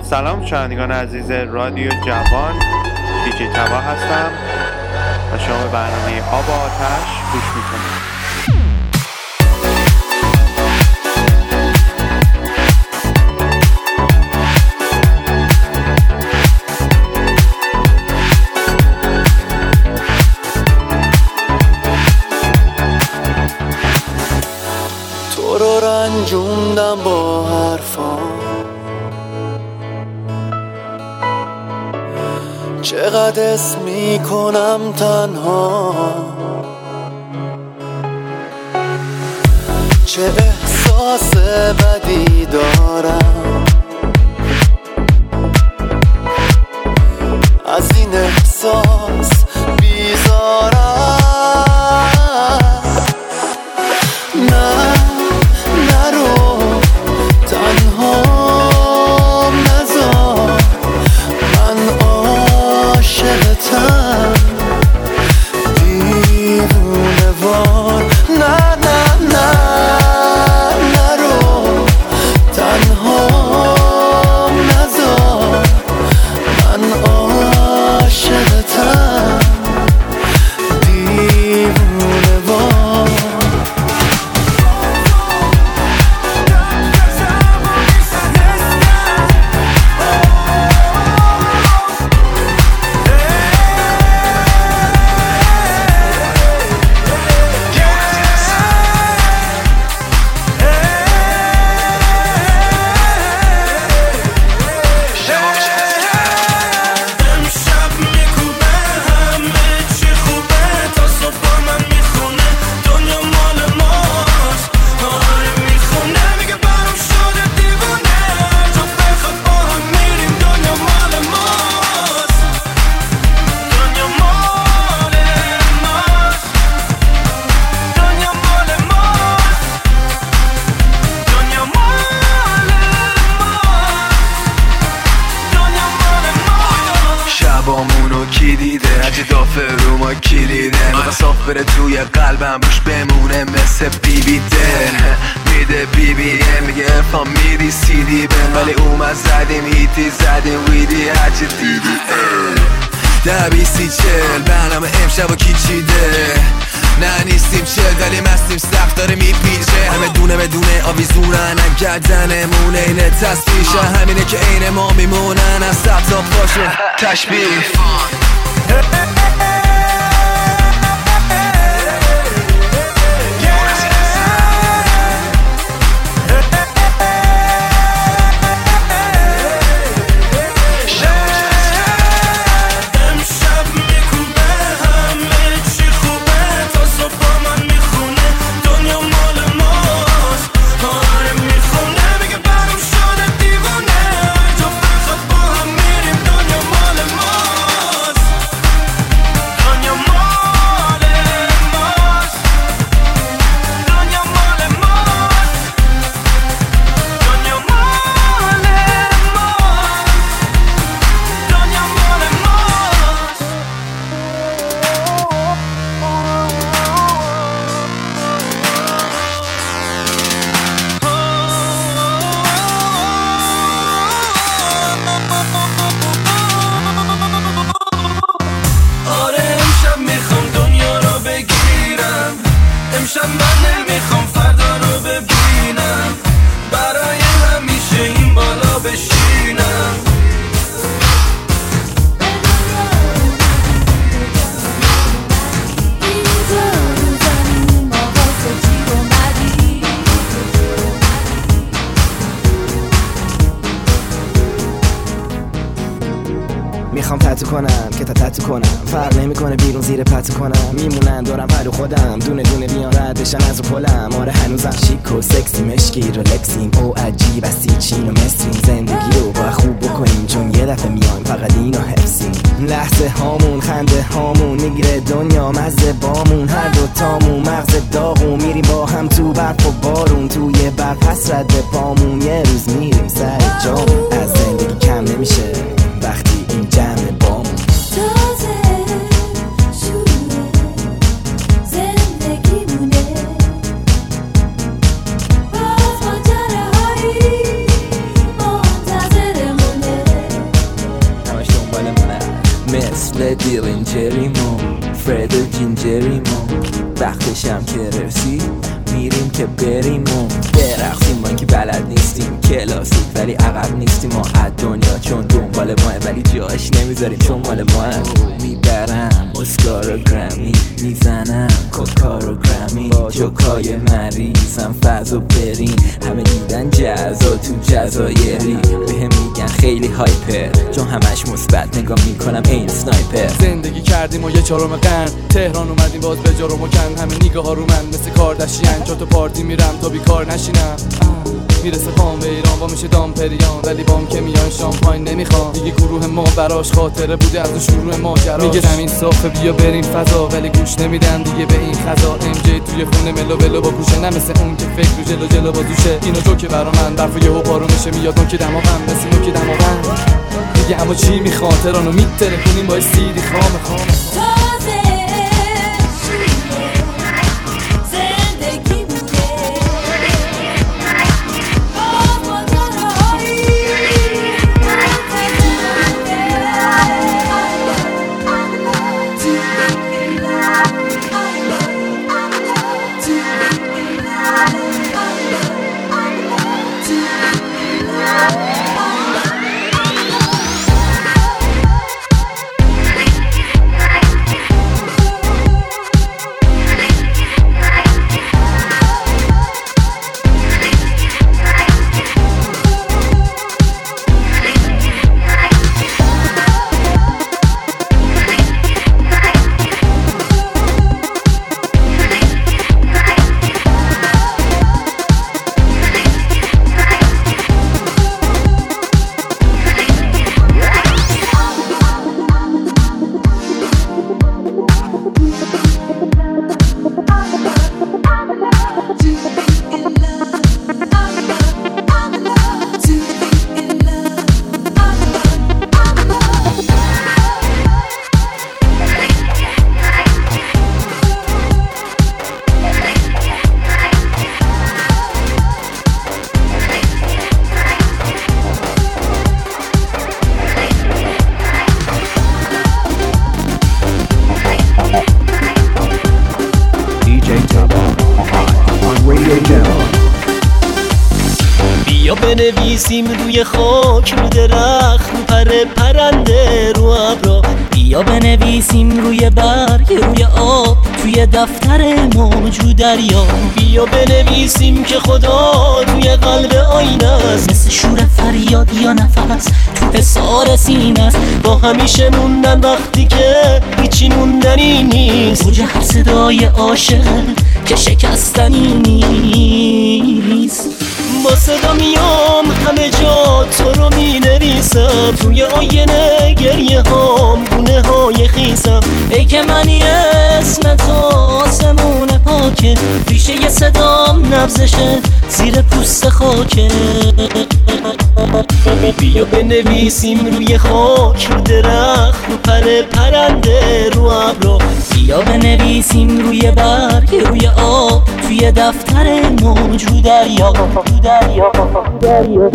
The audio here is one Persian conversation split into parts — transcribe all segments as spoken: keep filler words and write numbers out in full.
سلام شنوندگان عزیز رادیو جوان، دیجی تبا هستم و شما به برنامه آب و آتش گوش میکنید. تو رو رنجوندم با حرفام، چقدر اسم میکنم تنها، چه احساس بدی دارم از این احساس بیزارم. نه نرو تنها نذار، من عاشقتم دیوونه وار. نه نه نه نرو تنها نذار، من عاشقتم دیوونه وار. شبامونو کی دیده، هرچی دافه رو ما کلیده، میخوا صاف بره توی قلبم روش بمونه مثل بی بی دل. میده بی بی ام میگه افام میری سی دی بن، ولی اومد زدیم هیتی زدیم ویدی هرچی دیدی ده بیسی چل برنامه امشب و کی چیده. نه نیستیم چل ولی مستیم سخت داره میپیچه، همه دونه بدونه آویزونن گردنمونه اینه تصفیشه، همینه که عین ما میمونن از سب تا پاشون تشبیه. امشب من نمیخوام فردا رو ببینم، برای همیشه این بالا بشینم. میخوام تتو کنم که تا تتو کنم، فرق نمیکنه بیرون زیر پتو کنم، میمونن دورم پرو خودم دونه دونه بیان رد بشن از رو پلم. آره هنوزم شیک و سکسی مشکی رولکسیم او عجیب استی چین و مصریم، زندگی رو با خوب بکنیم چون یه دفعه میایم فقط اینو حفظیم. لحظه هامون خنده هامون میگیره دنیا مزه بامون، هر دو تامون مغز داغون میریم با هم تو برف و بارون، توی برف پس رد پامون یه روز میریم سر جامون. از زندگی کم نمیشه وقتی این جمع بامون تازه شروع زندگی مونه، باز ماجراهایی منتظرمونه. سیرینجریمو فرد و جینجریمو وقتشم که رسید میریم که بریم و برقصیم. ما که بلد نیستیم کلاسیک ولی عقب نیستیم ما از دنیا چون دنبال ماه ولی جاش نمیذاریم چون مال ماه. میبرم اسکار و گرمی میزنم کوکار و گرمی با جوکای مریضم فاز و برین همه دیدن جزا تو جزایری بهم میگن خیلی هایپر چون همش مثبت نگاه میکنم این سنایپر. زندگی کردیم و یه چهارم قرن تهران اومدیم باز به جارو مکن همه نگاه ها رو من مثل کاردشیان چون تو پارتی میرم تا بیکار نشینم. میرسه پام به ایران با میشه دامپریان ولی بام که میان شامپاین نمیخوام. دیگه گروه ما براش خاطره بوده از شروع ماجراش. میگه زمین صافه بیا بریم فضا ولی گوش نمیدن دیگه به این خزا. ام جی توی خونه ملو بلو با گوشه نه مثل اون که فکر رو جلو جلو بازوشه. اینو جو که برا من برف یهو پارو میشه میاد اون که دماغم مثل اون که دماغم دیگه. اما چی میخواد تهرانو میتره کنیم با سیدی خام خام بیا بنویسیم روی خاک رو درخت رو پر پرنده رو ابرا. بیا بنویسیم روی برگ روی آب توی دفتر موج رو دریا. بیا بنویسیم که خدا توی قلب آینه است مثل شور فریاد یا نفس تو حصار سینه است. با همیشه موندن وقتی که هیچی موندنی نیست. اوج هر صدای عاشق که شکستنی نیست. با صدا میام همه جا تو رو می نویسم توی آینه گریه هام گونه های خیسم. ای که منی اسم تو آسمون پاکه ریشه ی صدام نبزشه زیر پوست خاکه. بیا بنویسیم روی خاک رو درخت رو پر پرنده رو ابرا. بیا بنویسیم روی برگ روی آب توی دفتر موج رو دریا. دریا دریا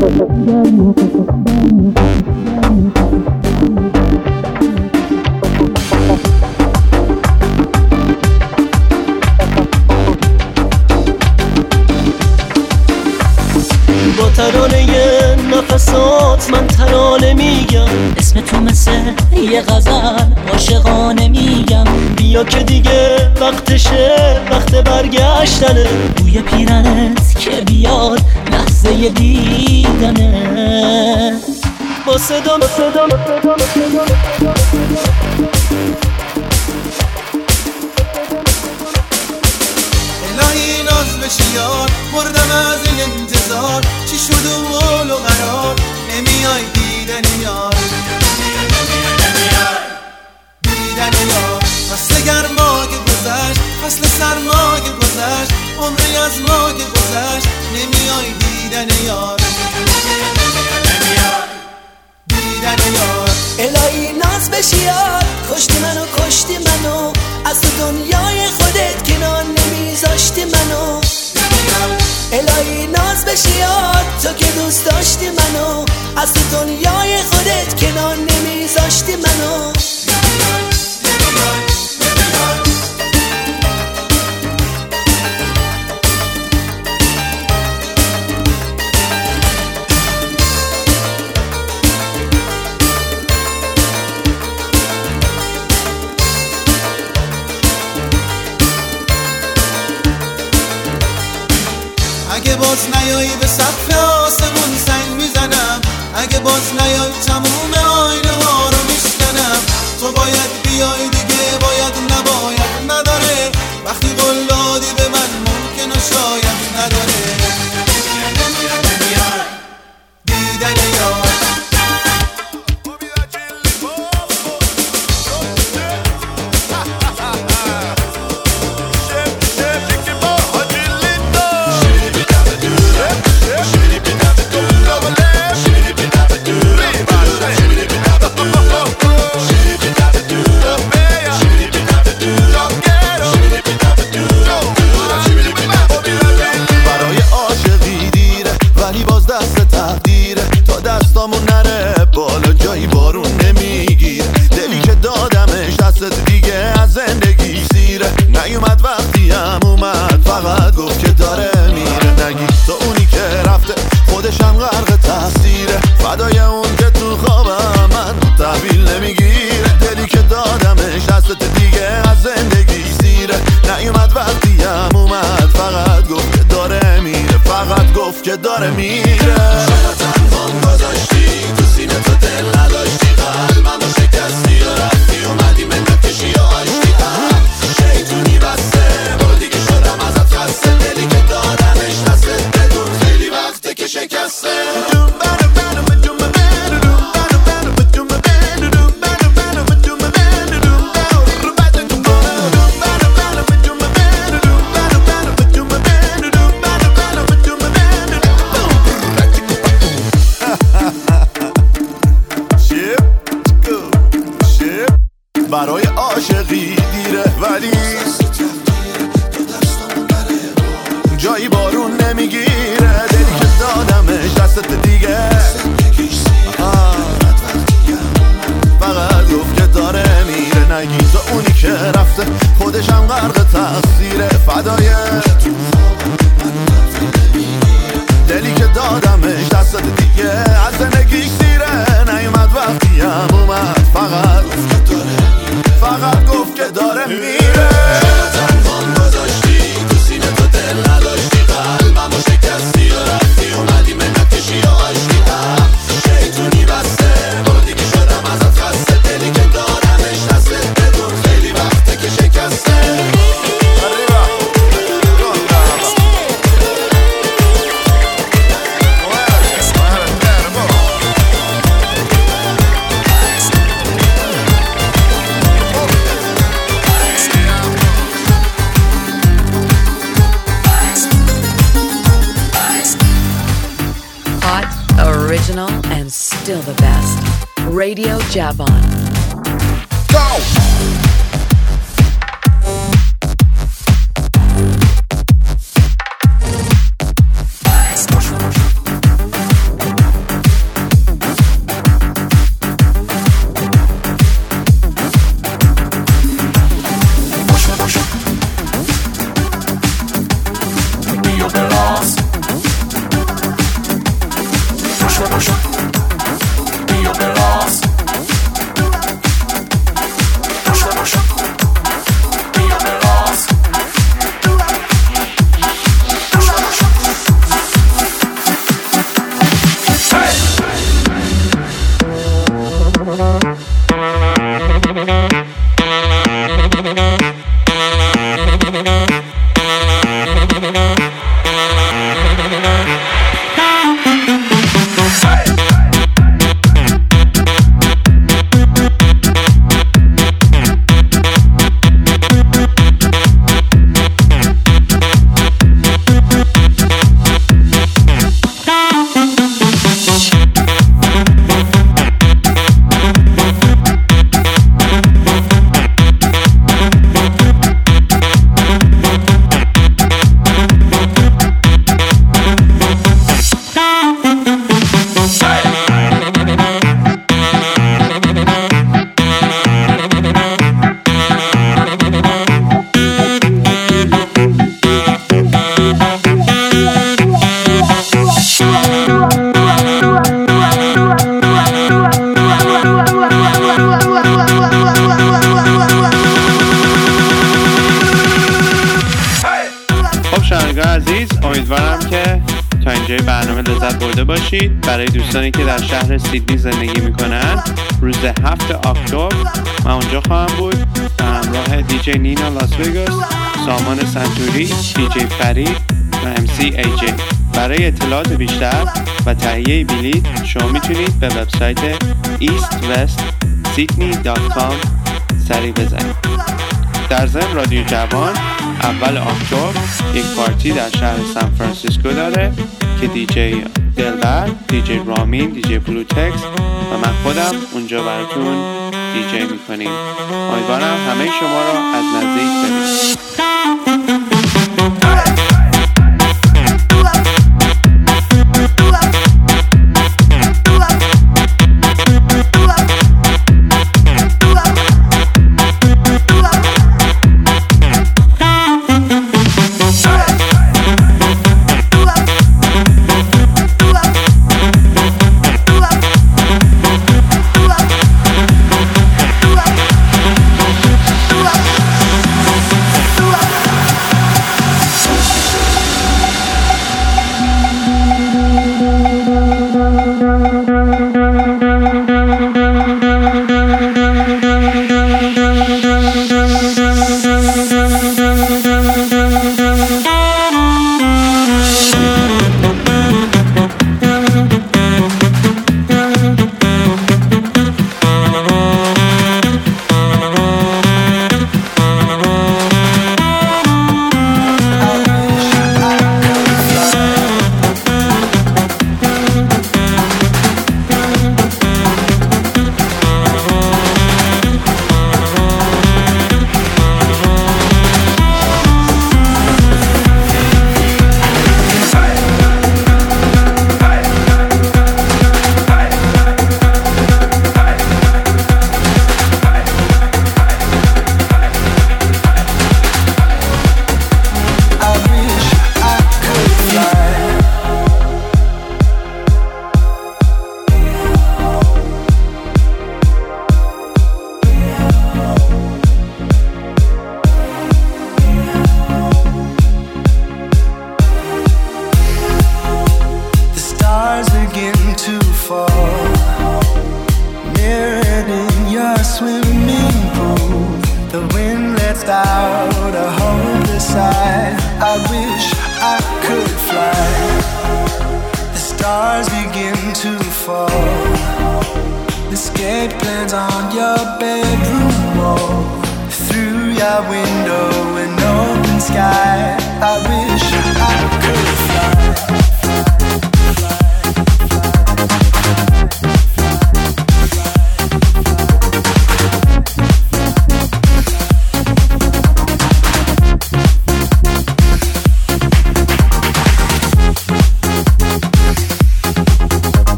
با ترانه نفسات من ترانه میگم. اسم تو مثل یه غزل عاشقانه میگم. بیا که دیگه وقتشه وقت برگشتنه. بوی پیرنت که بیاد لحظه دیدنه. با صدا با صدا با صدا الهی ناز بشی یار مردم از این انتظار. چی شد و قول و قرار نمیای دیدن یار دیدن یار. فصل گرما که گذشت فصل سرما که گذشت عمری از ما که گذشت نمیای دیدن یار دیدن یار. الهی ناز بشی یار کشتی منو کشتی منو از دنیای خودت کنار نمیذاشتی منو. الهی ناز بشی یار تو که دوست داشتی منو از دنیای خودت کنار نمیذاشتی منو. اگه باز نیایی به سقف آسمون سنگ میزنم، اگه باز نیایی تموم آینه ها رو میشکنم. تو باید بیای دیگه، باید نباید نداره، وقتی قول دادی به من ممکن و شاید نداره. دیدن یار دستامون نره بالا جایی بارون نمیگیره، دلی که دادمش دست دیگه از زندگی سیره. نیومد وقتی هم اومد فقط گفت که داره میره. نگی تو اونی که رفته خودش هم غرق تحصیره، فدای اون که تو خوابم من تحویل نمیگیره. دلی که دادمش دست دیگه از زندگی سیره. نیومد وقتی هم اومد فقط گفت که داره میره، فقط گفت که داره میره. گذاشتی تو سینه تو دل نداشتی، قلبمو شکستی و رفتی اومدی منت کشی و آشتی. شیطونی بسته برو دیگه شدم ازت خسته، دلی که دادمش دستت بدون خیلی وقته که شکسته. برای عاشقی دیره ولی جایی بارون نمیگیره. دلی که دادمش دستت دیگه فقط گفت که داره میره. نگی تو اونی که رفته خودش هم غرق تقصیره، فدای دلی که دادمش دستت دیگه از زندگیش سیره. نیومد وقتی هم اومد فقط گفت که داره، فقط گفت که داره میره. تنفان گذاشتی تو سینه تو دل نداشتی، قلبمو شکستی و رفتی اومدی منت کشی و آشتی. شیطونی بسته برو دیگه شدم ازت خسته، دلی که دارمش دستت بدون خیلی وقته که شکسته. Original and still the best. Radio Javon. Go! Push, push, push. عزیز، امیدوارم که تا اینجای برنامه لذت برده باشید. برای دوستانی که در شهر سیدنی زندگی میکنن، روز هفت اکتبر من اونجا خواهم بود به همراه دیجی نینا لاس وگاس، سامان سنتوری، دیجی فرید و ام سی ای جی. برای اطلاعات بیشتر و تهیه بلیط شما میتونید به وبسایت ایست وست سیدنی دات کام سری بزنید. در ضمن رادیو جوان اول اکتبر یک پارتی در شهر سان فرانسیسکو داره که دیجی دلبر، دیجی رامین، دیجی بلوتکس و من خودم اونجا براتون دیجی میکنیم. امیدوارم همه شما رو از نزدیک ببینید.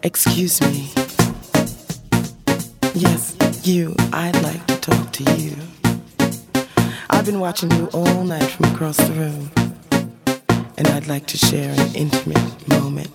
Excuse me. Yes, you. I'd like to talk to you. I've been watching you all night from across the room, and I'd like to share an intimate moment.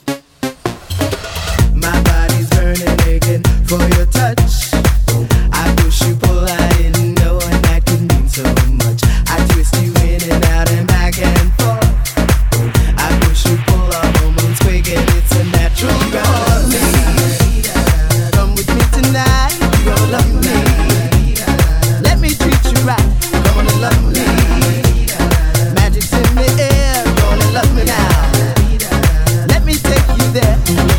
My body's burning again for your touch. I push you, pull, I didn't know, and that could mean so much. I twist you in and out and back and forth. I push you, pull, our hormones quick, and it's a natural rhythm. Come with me tonight, you gonna love me. Let me treat you right, come on and love me. Magic's in the air, gonna love me now. Let me take you there.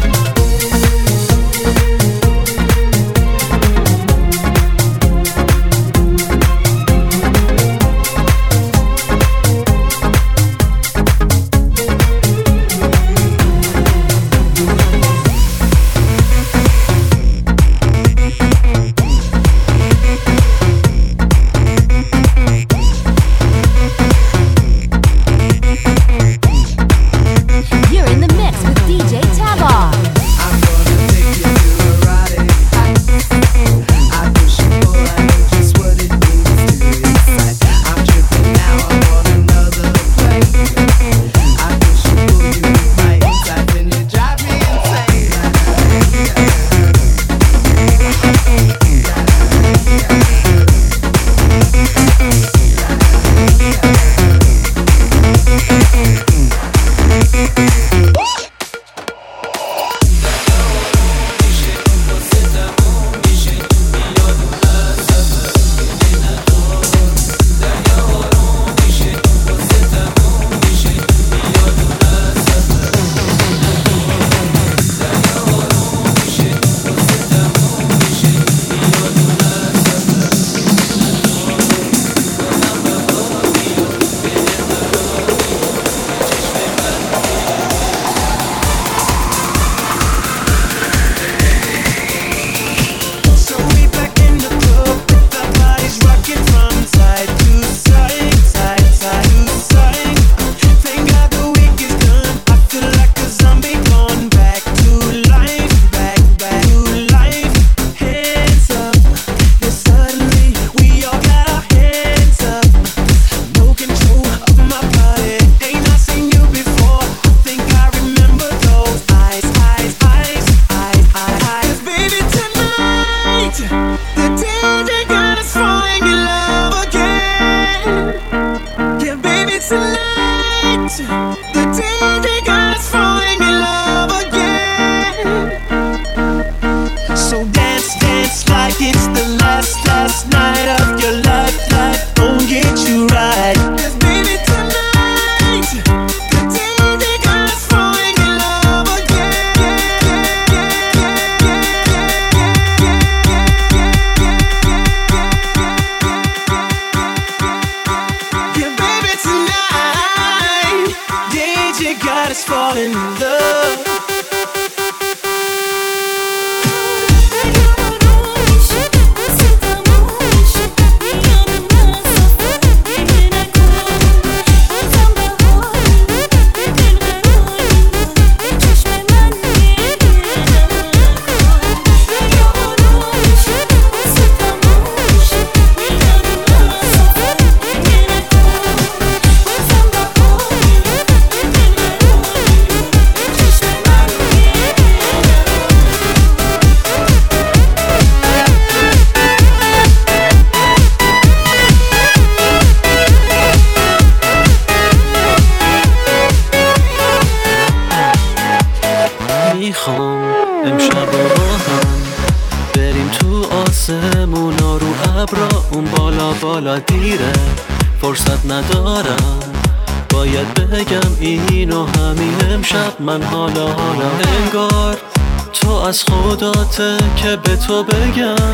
من حالا حالا انگار تو از خداته که به تو بگم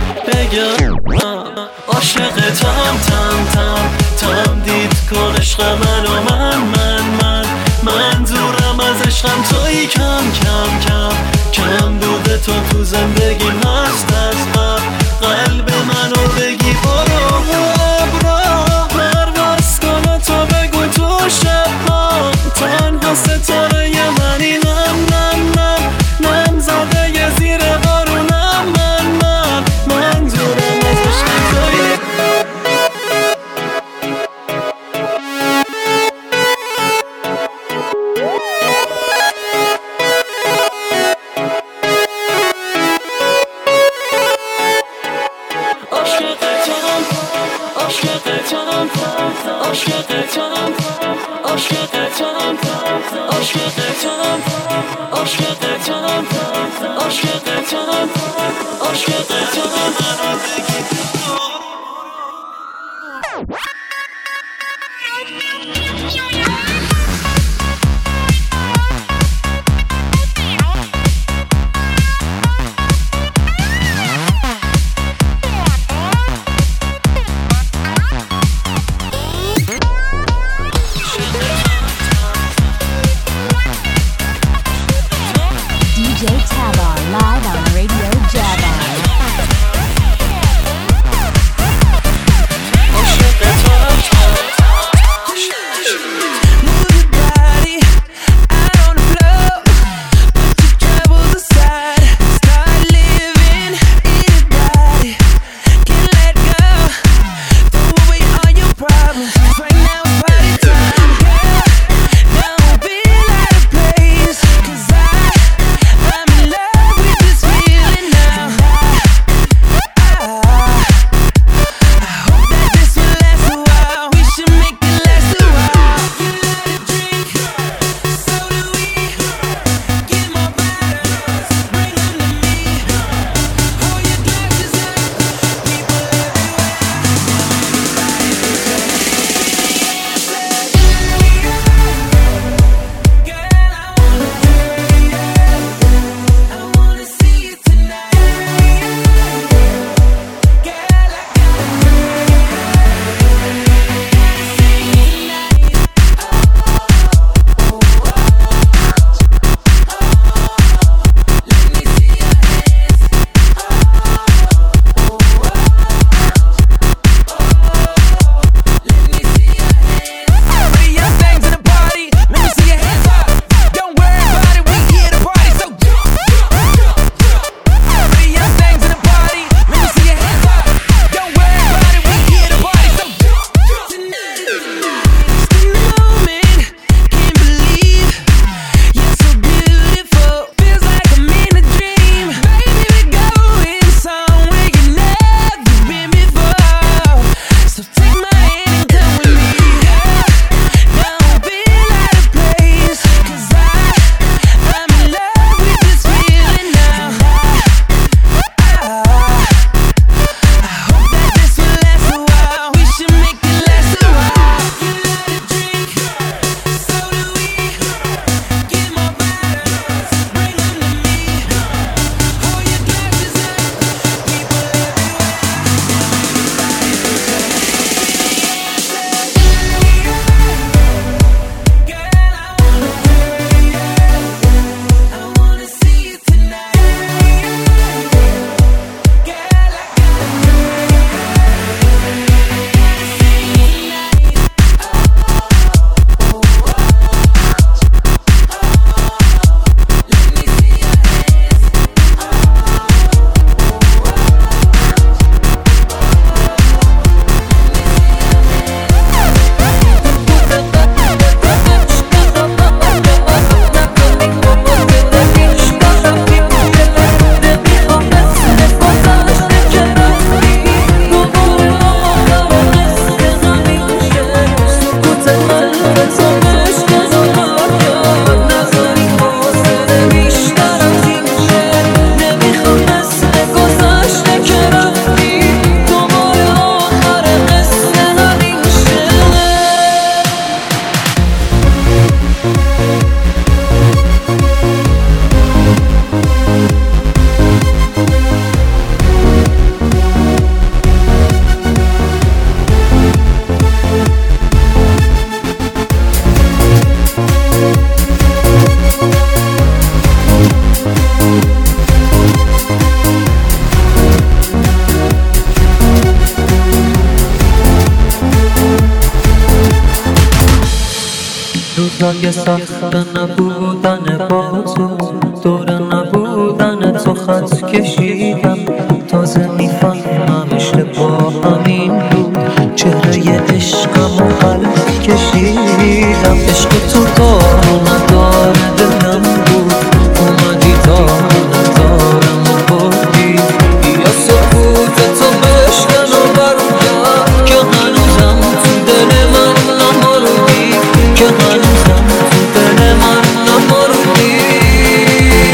بگم عاشقتم تم تم تم دید کن عشق من و من من من من دورم از عشقم توی کم کم کم کم دود تو تو زندگیم هست از قلب منو بگی برو برو پرواز کن تو بگو تو شب ها تنها ستاره منی نم نم نم نم عاشقتم عاشقتم عاشقتم منو بگی روزای سخت نبودن با تو، دور نبودن تو خط کشیدم، تازه میفهمم اشتباه همین بود، چهره عشقم و خط کشیدم. عشق تو دارو نداره دلم بود، اومدی دارو ندارم و بردی، یا سکوت تو بشکن و برگرد که هنوزم تو دل من نماردی، که هنوزم تو دل من نماردی.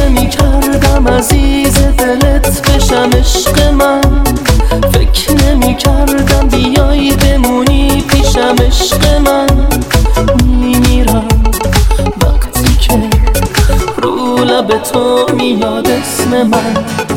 نمی کردم عزیز دلت بشم عشق من، فکر نمی کردم بیایی بمونی پیشم عشق من. میمیرم وقتی که رو لب تو میاد اسم من.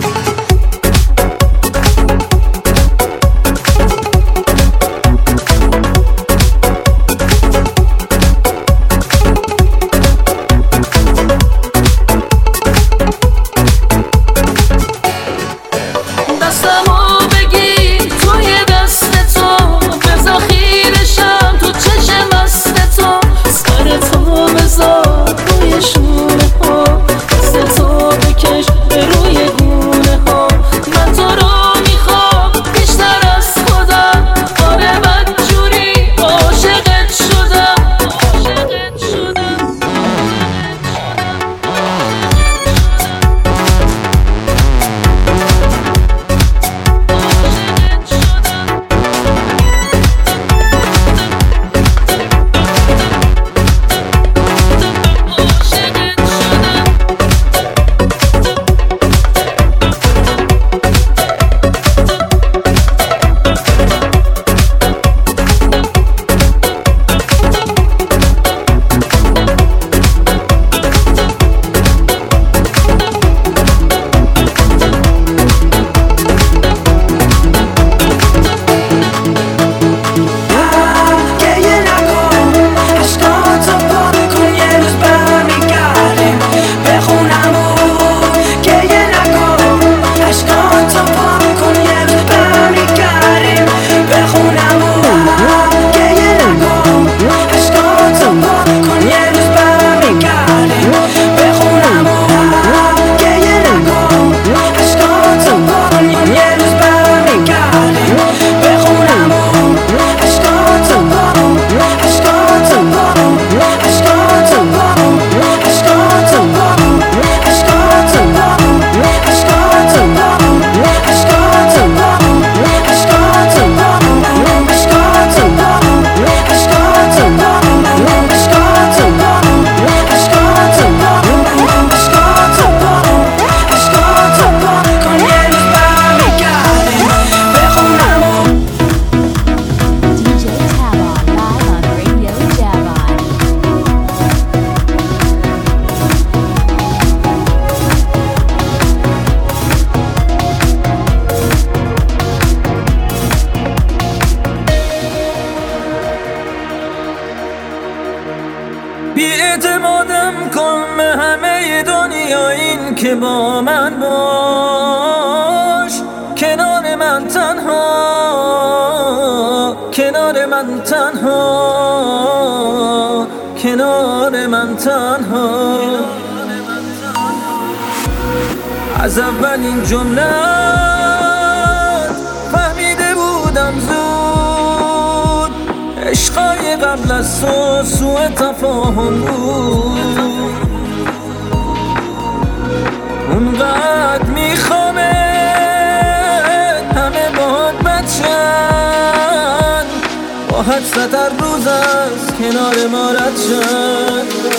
که با من باش، کنار من تنها، کنار من تنها، کنار من تنها. از اولین جمله فهمیده بودم زود، عشقای قبل از تو سوء تفاهم بود. اونقدر میخوامه همه باهات بچن، با حد ستر روز از کنار ما رد شد.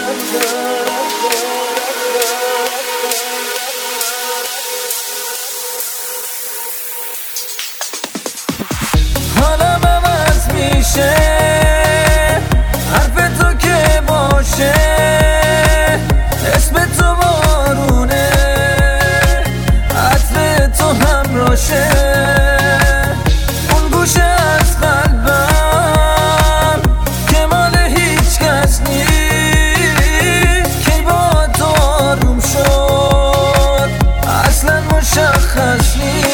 حالم عوض میشه حرف تو که باشه، اسم تو بارونه عطر تو همراشه، اون گوشه از قلبم که مال هیچ کس نیست، که با تو آروم شد اصلا مشخص نیست.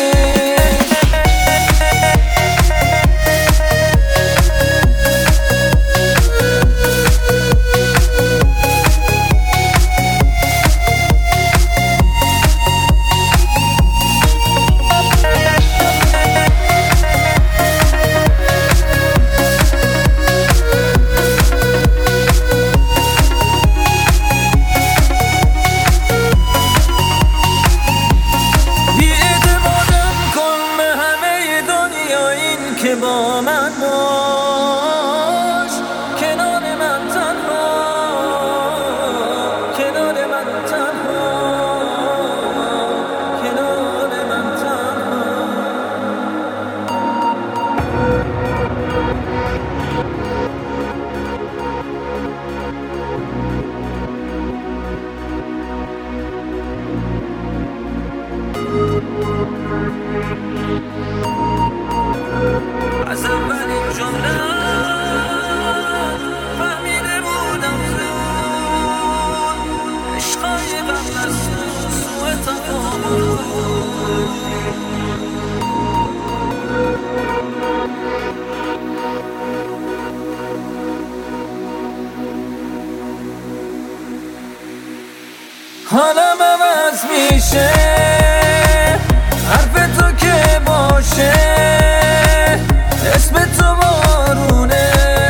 باشه حرف تو که باشه اسم تو بارونه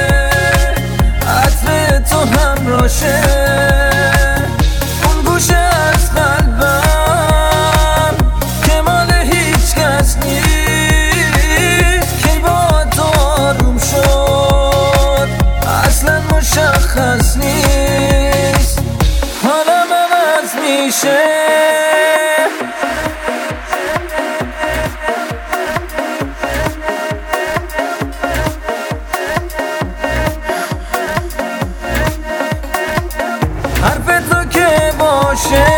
عطر تو همراشه اون گوشه از قلبم که مال هیچ کس نیست که با تو آروم شد اصلا مشخص نیست حالم عوض میشه حرف تو که باشه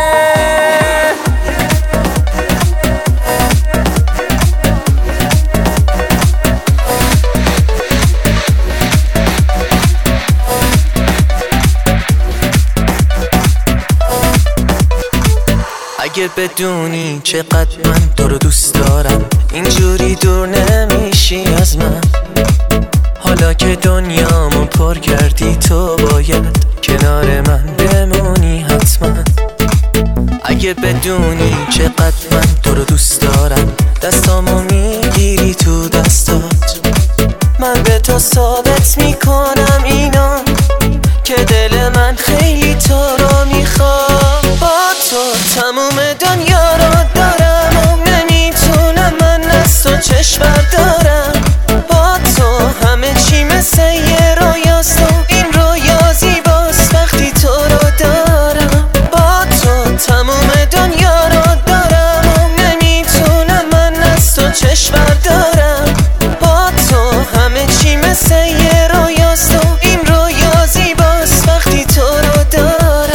اگه بدونی چقدر من تو رو دوست دارم اینجوری دور نمیشی از من حالا که دنیامو پر کردی تو باید کنار من بمونی حتما اگه بدونی چقدر من تو رو دوست دارم دستامو میگیری تو دستات من به تو ثابت میکنم اینا که دل من خیلی تو رو میخواد با تو تموم دنیا رو دارم و نمیتونم من از تو چشم بردارم با تو همه چی مثل یه رویاست و این رویا زیباست وقتی تو رو دارم با تو تموم دنیا رو دارم و نمیتونم من از تو چشم بردارم با تو همه چی مثل یه رویاست و این رویا زیباست وقتی تو رو دارم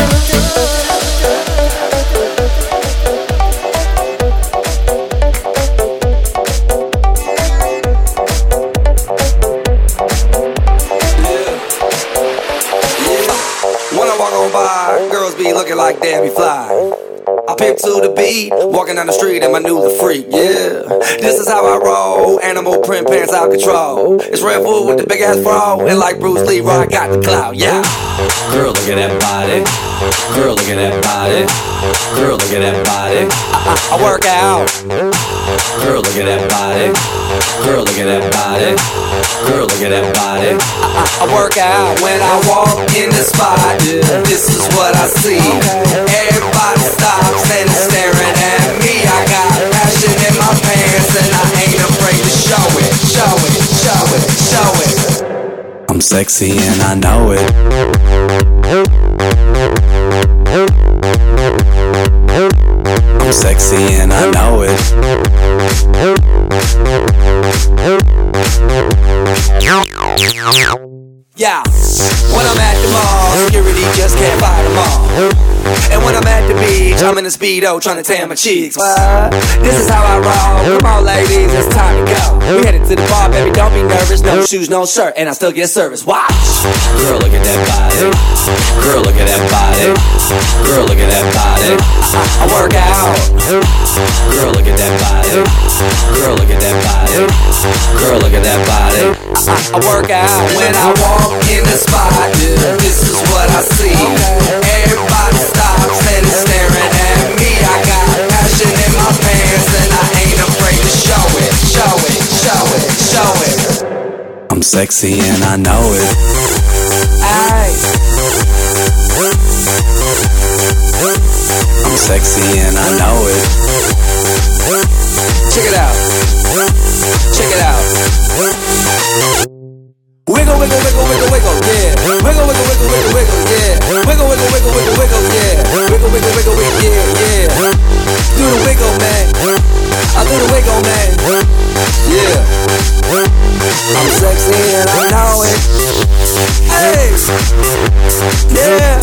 When I walk on by, girls be looking like Debbie Fly. I pimp to the beat, walking down the street and my new the freak, yeah. This is how I roll, animal print pants out control. It's Red Bull with the big ass bra, and like Bruce Lee, I got the clout, yeah. Girl, look at that body. Girl, look at that body. Girl, look at that body. I, I, I work out. Girl, look at that body. Girl, look at that body. Girl, look at that body. I, I, I work out when I walk in the spot. This is what I see. Everybody stops and is staring at me. I got passion in my pants and I ain't afraid to show it, show it, show it, show it. I'm sexy and I know it. I'm sexy and I know it. Yeah, when I'm at the mall, security just can't fight them all. And when I'm at the beach, I'm in a Speedo trying to tan my cheeks. What? This is how I roll. Come on, ladies, it's time to go. We headed to the bar, baby, don't be nervous. No shoes, no shirt, and I still get service. Watch. Girl, look at that body. Girl, look at that body. Girl, look at that body. I, I work out. Girl, look at that body. Girl, look at that body. Girl, look at that body. I, I work out when I walk in the spot. This is what I see. Everybody stops and is staring at me. I got passion in my pants and I ain't afraid to show it, show it, show it, show it. I'm sexy and I know it. Aye. I'm sexy and I know it. Check it out. Check it out. Wiggle, wiggle, wiggle, wiggle, wiggle, yeah. Wiggle, wiggle, wiggle, wiggle, wiggle, yeah. Wiggle, wiggle, wiggle, wiggle, wiggle, yeah. Wiggle, wiggle, wiggle, wiggle, yeah, yeah. Do the wiggle, man. I do the wiggle, man. Yeah. I'm sexy and I know it. Hey. Yeah.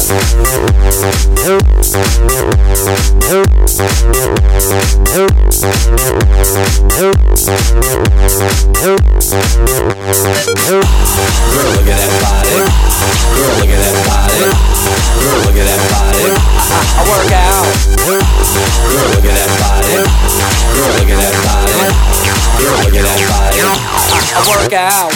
Girl, look at that body. Girl, look at that body. Girl, look at that body. I, I work out. Girl, look at that body. Girl, look at that body. Girl, look at that body. I, I work out.